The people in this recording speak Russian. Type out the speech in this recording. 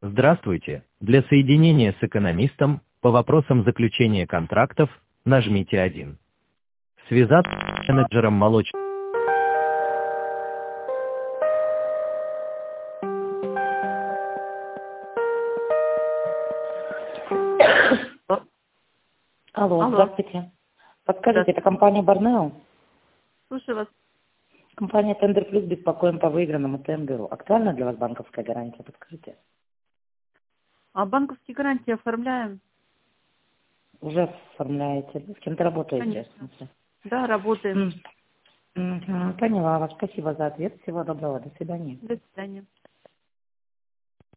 Здравствуйте. Для соединения с экономистом по вопросам заключения контрактов нажмите 1. Связаться с менеджером молочного. Алло, Алло. здравствуйте. Подскажите, это Здравствуйте. компания Барнео? Слушаю вас. Компания Тендер Плюс беспокоим по выигранному тендеру. Актуальна для вас банковская гарантия? Подскажите. А банковские гарантии оформляем? Уже оформляете? С кем-то работаете? В Конечно. смысле? Да, работаем. Поняла вас. Спасибо за ответ. Всего доброго. До свидания. До свидания.